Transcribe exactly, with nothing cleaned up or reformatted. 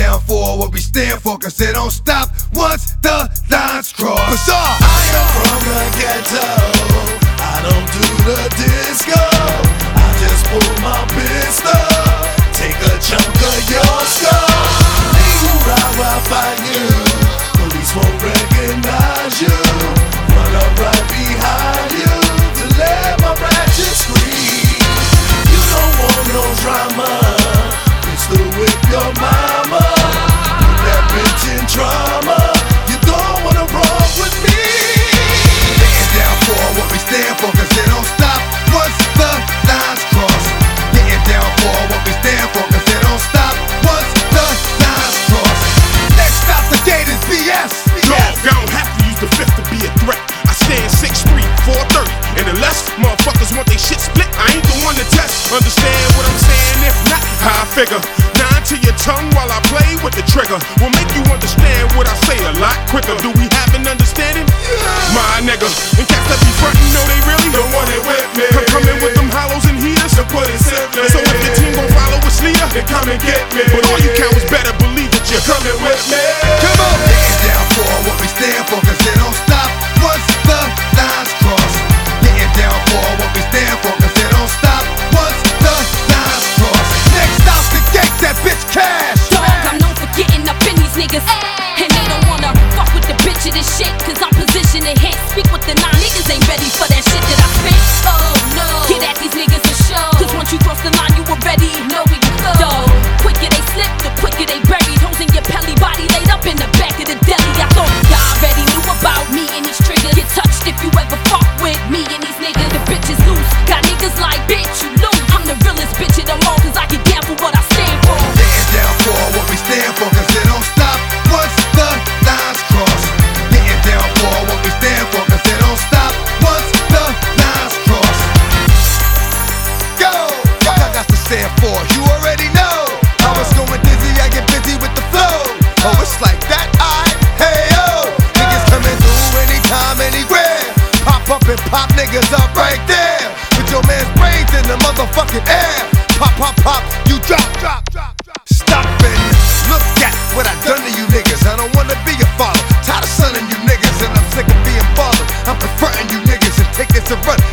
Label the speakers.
Speaker 1: down for what we stand for, cause it don't stop once the lines cross.
Speaker 2: Bizarre. I am from the ghetto, I don't do the disco, I just pull my pistol, take a chunk of your skull. Leave right where I find you, police won't recognize you, run up right behind you to let my ratchet scream. You don't want no drama, pistol whip your mama, put that bitch in trauma. You don't wanna roll with me.
Speaker 1: Getting down for what we stand for, cause it don't stop once the lines cross. Getting down for what we stand for, cause it don't stop once the lines cross. Next stop, the gate is B S.
Speaker 3: Dog, I don't have to use the fifth to be a threat. I stand six three, four thirty, and unless motherfuckers want they shit split, I ain't the one to test. Understand what I'm saying? If not, how I figure. Nine to your tongue while I play with the trigger will make you understand what I say a lot quicker. Do we have an understanding? Yeah. My nigga, and cats that be frontin', know they really don't want it with me. I'm coming with them hollows and heaters to put it simply. So if your team gon' follow its leader, then come and get me. But all you cowards better believe that you're coming with me.
Speaker 1: Come on! Getting down for what we stand for, cause it don't stop once the lines cross. Getting down for what we stand for, cause it don't stop once the lines cross. Next stop, the gate, that bitch Cash.
Speaker 4: Dog, I'm known for getting up in these niggas, and they don't wanna fuck with the bitch of this shit, cause I'm positioned to hit. Speak with the nine, niggas ain't ready for that shit that I spit. Oh no, get at these niggas and show, cause once you cross the line, you already know where you go. Dog, quicker they slip, the quicker they buried. Hoes in your pelly, body laid up in the back of the deli. I thought y'all already knew about me and these triggers. Get touched if you ever fuck with me and these niggas. The bitch is loose, got niggas like bitch, you lose. I'm the realest bitch of them all, cause I get down for what I stand for.
Speaker 1: Getting down for what we stand for, cause it don't stop once the lines cross. Getting down for what we stand for, cause it don't stop once the lines cross. Go! What I got to stand for, you already know. I was going dizzy, I get busy with the flow. Oh, it's like that, I, hey yo. Niggas coming through anytime, anywhere. Pop up and pop niggas up right there. Put your man's brains in the motherfucking air. Pop, pop, pop, you drop, drop, drop, drop. Stop and look at what I done to you niggas. I don't wanna be your father, tired of sunning you niggas, and I'm sick of being bothered. I'm confronting you niggas and take this and run.